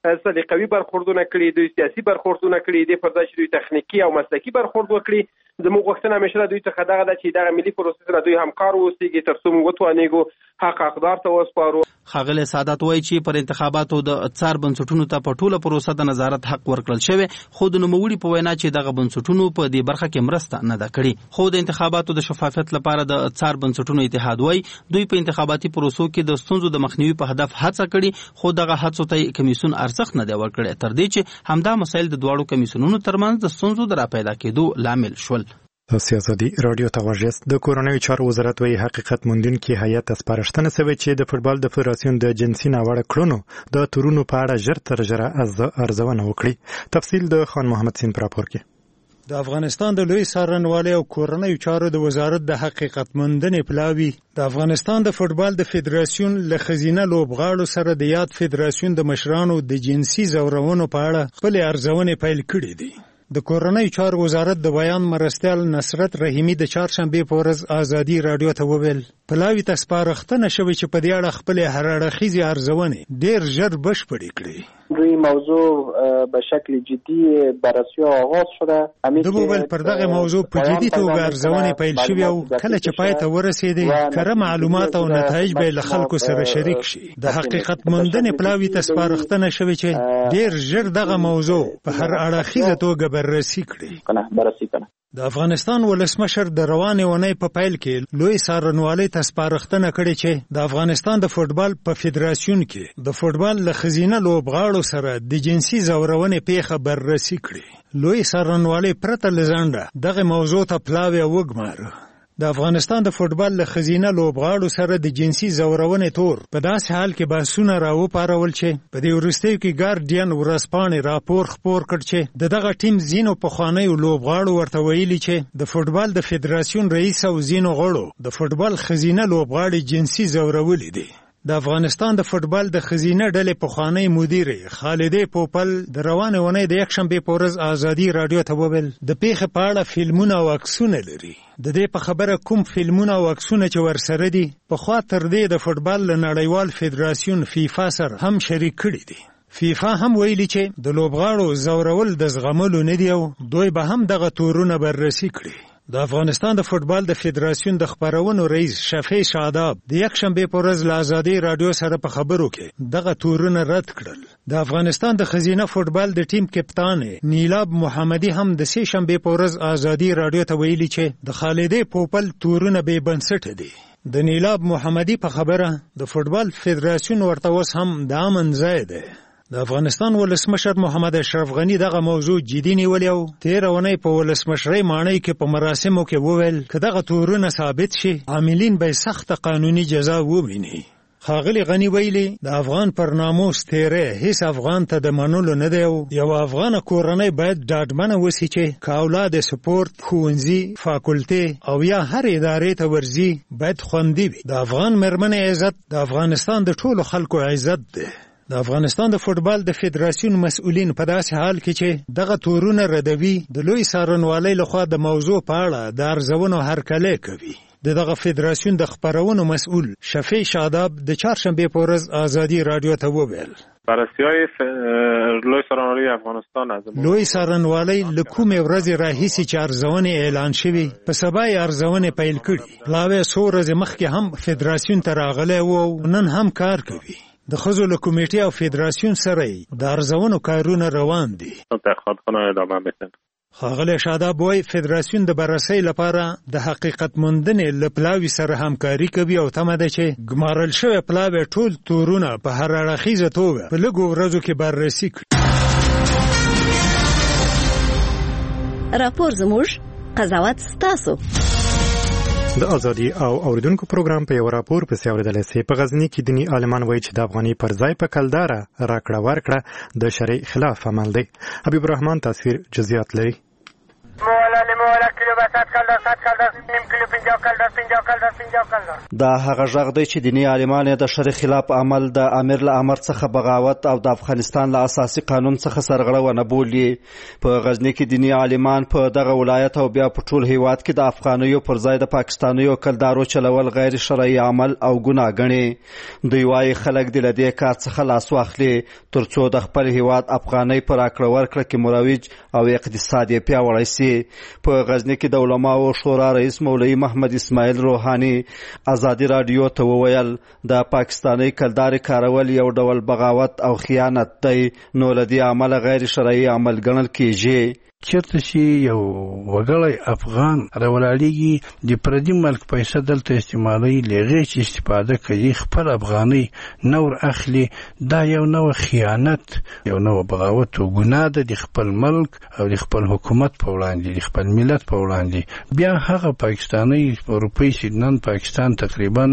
سلیقوي برخوردونه کړي، دوی سیاسي برخوردونه کړي، د پر ځای چې دوی تخنیکی او مسلکي برخورد وکړي. زموږ غوښتنه همیشه دوی څخه دغه ده چې دغه ملي پروسې سره دوی همکار واوسي تر څو موږ وتوانېږو حق حقدار ته وسپارو. ښاغلی سعادت وایي چې پر انتخاباتو د څار بنسټونو ته په ټوله پروسه د نظارت حق ورکړل شوی، خو د نوموړي په وینا چې دغه بنسټونو په دې برخه کې مرسته نه ده کړې. خو د انتخاباتو د شفافیت لپاره د څار بنسټونو اتحاد وایي دوی په انتخاباتي پروسو کې د ستونزو د مخنیوي په هدف هڅه کړې، خو دغه هڅو ته کمیسیون ارزښت نه دی ورکړی، تر دې چې همدا مسایل د دواړو کمیسیونونو ترمنځ د ستونزو د راپیدا کېدو لامل شول. تاسو ازادي رادیو ته غوږیاست. د کورنیو چارو وزارت وايي حقیقت موندونکي هیئت سپارښتنه شوې چې د فوټبال د فدراسیون د جنسي ناوړه کړنو د تورونو په اړه ژر تر ژره ارزونه وکړي. تفصیل د خان محمد سین پر راپور کې. د افغانستان د لوی څارنوالۍ او کورنیو چارو د وزارت د حقیقت موندنې پلاوی د افغانستان د فوټبال د فدراسیون له خزینه لوبغاړو سره د یاد فدراسیون د مشرانو د جنسي زورونو په اړه خپل ارزونه پیل کړې دي. د کورنیو چارو وزارت د بیان مرستیال نصرت رحیمی د چهارشنبې په ورځ ازادي رادیو ته وویل پلاوی ته سپارښتنه شوې چې په دې اړه خپل هر اړخیزې ارزونې ډېر ژر بشپړې کړي. روی موضوع به شکل جدی بررسی آغاز شده. د وویل پر دغه موضوع په جدي توګه ارزونې پیل شوې او کله چې پای ته ورسېدې کره معلومات او نتایج به له خلکو سره شریک شي. د حقیقت موندنې پلاوی ته سپارښتنه شوې چې ډېر ژر دغه موضوع په هر اړخیزه توګه بررسي کړي. بررسي کړي. د افغانستان ولسمشر د روانې اونۍ په پیل کې لوی څارنوالۍ ته سپارښتنه کړې چې د افغانستان د فوټبال په فدراسیون کې د فوټبال له ښځینه لوبغاړو سره د جنسي زورونې پیښه بررسي کړي. لوی څارنوالۍ پرته له ځنډه دغه موضوع ته پلاوی وګماره. د افغانستان د فوټبال له ښځینه لوبغاړو سره د جنسي زورونې تور په داسې حال کې بحثونه راوپارول چې په دې وروستیو کې ګارډین ورځپاڼې راپور خپور کړ چې د دغه ټیم ځینو پخوانیو لوبغاړو ورته ویلي چې د فوټبال د فدراسیون رئیس او ځینو غړو د فوټبال ښځینه لوبغاړي جنسي زورولي دي. د افغانستان د فوټبال د ښځینه ډلې پخوانی مدیرې خالدې پوپل د روانې اونۍ د یکشنبې په ورځ ازادي رادیو ته وویل د پیښې په اړه فلمونه او عکسونه لري. د دې په خبره کوم فلمونه او عکسونه چې ورسره دي پخوا تر دې د فوټبال له نړیوال فدراسیون فیفا سره هم شریک کړي دي. فیفا هم ویلي چې د لوبغاړو زورول د زغملو نه دي او دوی به هم دغه تورونه بررسي کړي. د افغانستان د فوټبال د فدراسیون د خبرونو رئیس شفیع شاداب د یکشنبې په ورځ له ازادي رادیو سره په خبرو کې دغه تورونه رد کړل. د افغانستان د ښځینه فوټبال د ټیم کپتان نیلاب محمدي هم د سې شنبې په ورځ ازادي رادیو ته ویلي چې د خالدې پوپل تورونه بې بنسټه دي. د نیلاب محمدي په خبره د فوټبال فدراسیون ورته اوس هم د امن ځای دی. د افغانستان ولسمشر محمد اشرف غنی دغه موضوع جدي نیولې او تېره اونۍ په ولسمشرۍ ماڼۍ کې په مراسمو کې وویل که دغه تورونه ثابت شي عاملین به سخته قانوني جزا وویني. ښاغلي غنی ویلي د افغان پر ناموس تیری هیڅ افغان ته د منلو نه دی او یوه افغانه کورنۍ باید ډاډمنه وسي چې که اولاد سپورت، ښوونځي، فاکولټې او یا هر ادارې ته ورځي باید خوندي وي. د افغان مېرمنې عزت د افغانستان د ټولو خلکو عزت دی. د افغانستان د فوټبال د فدراسیون مسؤلین په داسې حال کې چې دغه تورونه ردوي د لوی څارنوالۍ لخوا د موضوع په اړه د ارزونو هرکلی کوي. د دغه فدراسیون د خپرونو مسؤل شفیع شاداب د چهارشنبې په ورځ ازادي رادیو ته وویل بررسی‌های ف... لوی څارنوالۍ افغانستان از لوی څارنوالۍ له کومې ورځې راهیسې چې ارزونې اعلان شوي په سبا یې ارزونې پیل کړي. پلاوی څو ورځې مخکې هم فدراسیون ته راغلی و او نن هم کار کوي. د ښځو له کمیټې او فدراسیون سره د ارزونو کارونه روان دي. تحقیقاتونه ادامه می‌دن. ښاغلی شاداب وایي فدراسیون د بررسۍ لپاره د حقیقت موندنې له پلاوي سره همکاري کوي او تمه ده چې ګمارل شوی پلاوی ټول تورونه په هر اړخیزه توګه په لږو ورځو کې بررسي کړي. راپور زموږ قضاوت ستاسو. د ازادي او اوریدونکو پروګرام په یو راپور پسې اوریدلای شئ. په غزني کې دیني عالمان وایي چې د افغاني پر ځای په کلداره راکړه ورکړه د شرع خلاف عمل دی. حبیب الرحمن تصویر جزئیات لري. مولا لمولا کیلو بسات کلدر صد کلدر نیم کیلو پنځه کلدر پنځه کلدر پنځه کلدر. دا هغه غږ دی چې دیني عالمان د شرع خلاف عمل د امیر له امر څخه بغاوت او د افغانستان له اساسي قانون څخه سرغړونه بولي. په غزنی کې دیني عالمان په دغه ولایت او بیا په ټول هیواد کې د افغانیو پر ځای د پاکستانیو کلدارو چلول غیر شرعي عمل او ګناه ګڼي. دوی وايي خلک د لدې کار څخه لاس واخلي ترڅو د خپل هیواد افغاني پر راکړه ورکړه کې مروج او اقتصاد یې پیاوړی سي. په غزنی کې د علماو شورا رئیس مولوي محمد اسماعیل روحاني ازادي رادیو ته وویل د پاکستاني کلداري کارول یو ډول بغاوت او خیانت دی نو لدې عمل غیر شرعي عمل ګڼل کیږي. چرته چې یو وګړی افغان راولاړېږي د پردي ملک پیسې دلته استعمالوي لغې چې استفاده کوي خپل افغاني نور اخلي دا یو نوع خیانت یو نوع بغاوت او ګناه ده د خپل ملک او د خپل حکومت په وړاندې د خپل ملت په وړاندې. بیا هغه پاکستاني اروپایي چې نن پاکستان تقریبا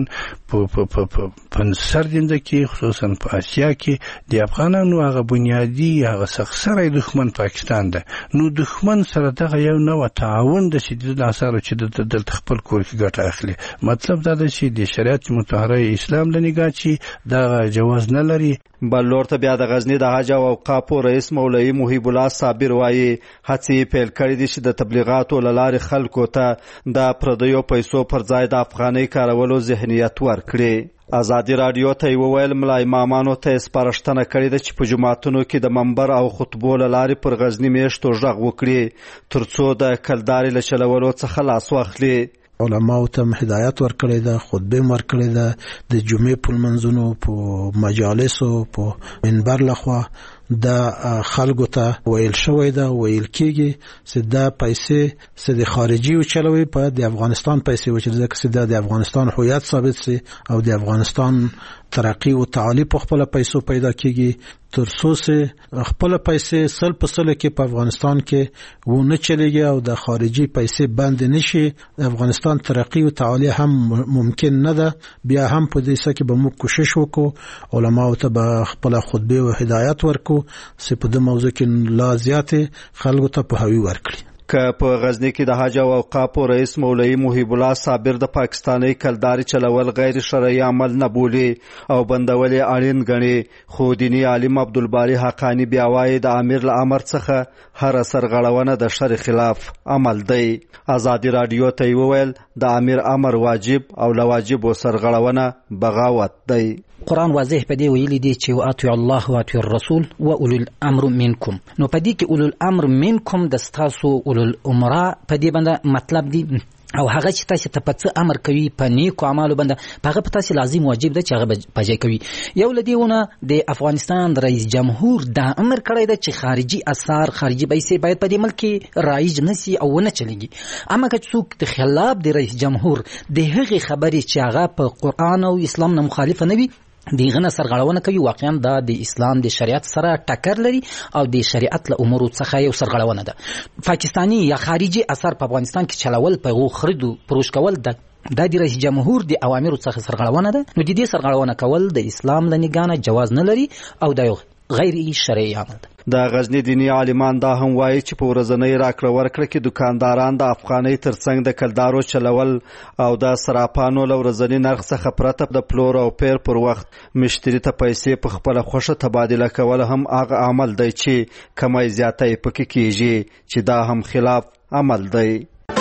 په سرجنده کې خصوصا په اسیا کې د افغانانو هغه بنیادي هغه سخسره دښمن پاکستان ده. نو دښمن سره دغه یو نوع تعاون د چې د اثارو چې د دلته خپل کور کې ګټه اخلي. مطلب دا دی چې د شریعت مطهره اسلام له نگاه چې دا جواز نه لري. بل لور ته بیا د غزنی د حج او اوقافو رئیس مولوي محیب الله صابر وایي هڅې پیل کړې دي چې د تبلیغاتو له لارې خلکو ته د پردیو پیسو پر ځای د افغانۍ کارولو ذهنیت ورکړي. ازادي رادیو ته وویل ملا امامانو ته سپارښتنه کړې ده چې په جماعتونو کې د منبر او خطبو له لارې پر غزنی میشتو غږ وکړي ترڅو د کلداري له چلولو څخه لاس واخلي. علماو ته هدایت ورکړې ده خطبه ورکړې ده د جمعې په منځونو په مجالسو په منبر لخوا د خلکو ته ویل شوی ده ویل کېږي چې دا پیسې چې د خارجي چلوي په د افغانستان پیسې و چې ځکه چې د افغانستان هویت ثابت سي او د افغانستان ترقی او تعالی په خپل پیسو پیدا کیږي ترڅو چې خپل پیسې سل په سل کې په افغانستان کې و نه چلیږي او د خارجي پیسې بند نشي. افغانستان ترقی او تعالی هم ممکن نه ده. بیا هم په دې څه کې به موږ کوشش وکړو علماو ته به خپل خطبه او هدایت ورکو چې په دې موضوع کې لا زیاتې خلکو ته په هوی ورکړي. که په غزنی کې د حج او اوقافو رئیس مولوي محیب الله صابر د پاکستاني کلداري چلول غیر شرعي عمل نه بولي او بندول یې اړین ګڼي خو دیني عالم عبدالباري حقانی بیا وایي د امیر له امر څخه هر سرغړونه د شرع خلاف عمل دی. ازادي رادیو ته وویل د امیر امر واجب او لواجب سرغړونه بغاوت دی. قرآن واضح په دې ویلي دی چې واطیعوا الله واطیعوا الرسول واولو الامر منکم. نو په دې کې اولو الامر منکم د ستاسو اولو الامرا په دې باندې مطلب دی او هغه چې تاسو ته په څه امر کوي په نیکو اعمالو باندې هغه په تاسو لازم واجب ده چې هغه پجای کوي. یو لدیونه د افغانستان رئیس جمهور دا امر کړی ده چې خارجي اثار خارجي پیسې باید په دې ملک کې رایج نشي او نه چلیږي. اما که څوک د خلاف د رئیس جمهور د هغه خبرې چې هغه په قرآن او اسلام نه مخالفه نه وي دیغه نه سرغړونه کوي واقعا دا د اسلام د شریعت سره ټکر لري او د شریعت له امور څخه یو سرغړونه ده. پاکستاني یا خارجي اثر په افغانستان کې چلول په غو خریدو پروش کول د د رئیس جمهور د اوامرو څخه سرغړونه ده. نو د دې سرغړونه کول د اسلام له نگاه جواز نه لري او د غیر شرعي عمل ده. د غزنی دینی عالمان دا هم وایي چې په ورځنۍ راکړه ورکړه کې دکانداران د افغانۍ ترڅنګ د کلدارو چلول او د صرافانو له ورځني نرخ څخه پرته د پلور او پیر پر وخت مشتری ته پیسې په خپله خوښه تبادله کول هم هغه عمل دی چې کمی زیاتی پکې کیږي چې دا هم خلاف عمل دی.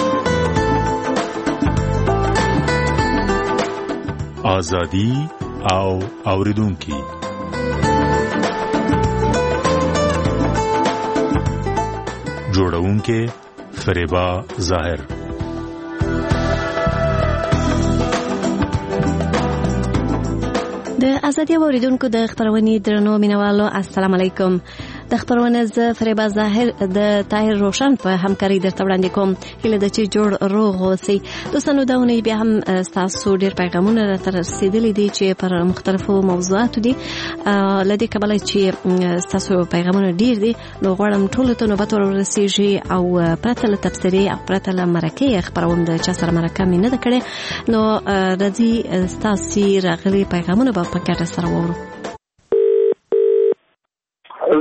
آزادي او اوریدونکي جوړونکې فریبا ظاهر. د ازادي اوریدونکو د خبرونې درنو مینوالو السلام علیکم. د خبرونه ز فریبا ظاهر د طاهر روشن په همکاري درته وړاندې کوم. هله د چې جوړ روغ اوسئ. دوستانو دا ونې بیا هم تاسو ډېر پیغامونه راته رسیدلي دي چې پر مختلفو موضوعاتو دي. لدې کبله چې تاسو پیغامونه ډېر دي نو غواړم ټولو ته نوبت ورسیږي او پرته له تبصرې او پرته له مرکې خبروم د چا سره مرکه مې نه ده کړې نو راځي ستاسو راغلي پیغامونه به په کار سره وورو.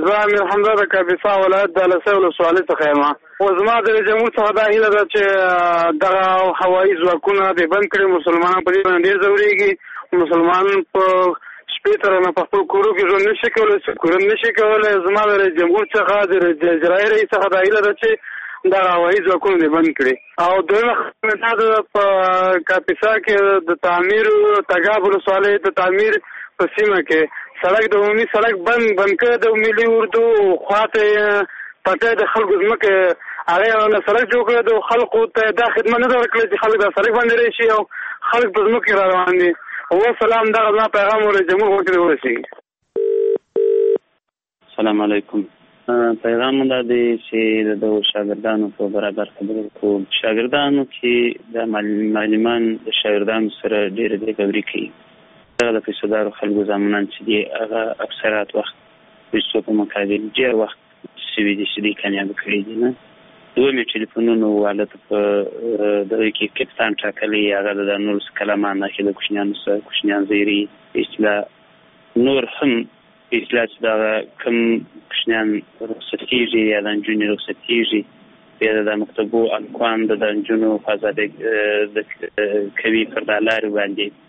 زه امیر حمزه د کاپیسا ولایت د لسۍ ولسوالۍ څخه یم. خو زما د جمهور څخه دا هیله ده چې دغه هوایي ځواکونه دې بند کړي. مسلمانان په دې باندې ډېر ځورېږي. مسلمان په شپې تر نه په خپل کورو کې ژوند نشي کولی، سکون نشي کولی. زما د جمهور څخه د اجرایي رئیس څخه دا هیله ده چې دغه هوایي ځواکونه دې بند کړي. او دویمه خبره دا ده په کاپیسا کې د تعمیر تګاب ولسوالۍ د تعمیر په سیمه کې سړک د عمومي سړک بند بند کړی د ملي اردو خواته پټه د خلکو ځمکه هغه نه سړک جوړ کړی د خلکو ته دا خدمت نه ورکړي چې خلک دا سړک باندې راشي او خلک په ځمکه را روان دي. او سلام دغه زما پیغام ولې جمهور وکړي ورسیږي. السلام علیکم. پیغام دا دی چې د شاګردانو په برابر خبرې کوم. شاګردانو کې د معلمان د شاګردانو سره ډېر د خبرې کوي. دا د پیسودارو خلکو زمونان چې دی هغه اکثرات وخت پیسو په مقابل ډېر وخت سوي دي چې دی کامیاب کړي دي. نه دوی ټلیفونونو والت په دغه کې کپتان ټاکلي هغه د نور کلمان نه کې د کوشنیانو سره کوشنیان زیری اصطلاح نور هم اصطلاح دا کوم کوشنیان رخصتیږي یا د انجونی رخصتیږي بیا د مکتبو الکوان د انجونو فازه د کوي پر دلار باندې